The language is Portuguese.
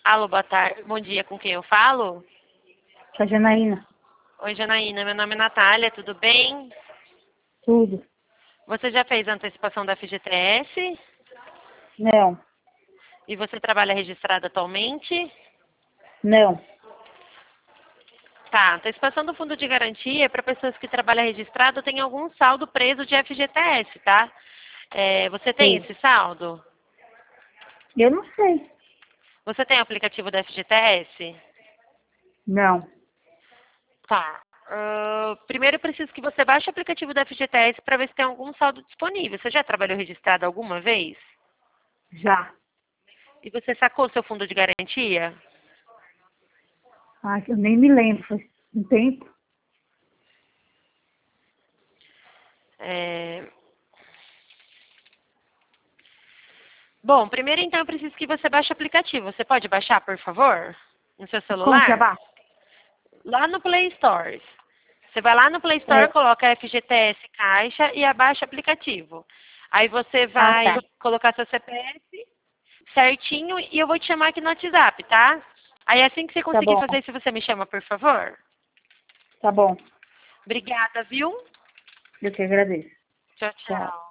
Alô, boa tarde. Bom dia, com quem eu falo? Com a Janaína. Oi, Janaína. Meu nome é Natália, tudo bem? Tudo. Você já fez a antecipação da FGTS? Não. E você trabalha registrado atualmente? Não. Tá, antecipação do fundo de garantia é para pessoas que trabalham registrado tem algum saldo preso de FGTS, tá? Você tem Sei. esse saldo? Eu não sei. Você tem o aplicativo da FGTS? Não. Tá. Primeiro eu preciso que você baixe o aplicativo da FGTS para ver se tem algum saldo disponível. Você já trabalhou registrado alguma vez? Já. E você sacou seu fundo de garantia? Ah, eu nem me lembro. Faz um tempo. É, Bom, primeiro então eu preciso que você baixe o aplicativo. Você pode baixar, por favor? No seu Como que celular? abaixo? Lá no Play Store. Você vai lá no Play Store, É. coloca FGTS Caixa e abaixa o aplicativo. Aí você Ah, vai tá. colocar seu CPF certinho e eu vou te chamar aqui no WhatsApp, tá? Aí assim que você Tá conseguir bom. fazer isso, você me chama, por favor? Tá bom. Obrigada, viu? Eu que agradeço. Tchau, Tchau. tchau.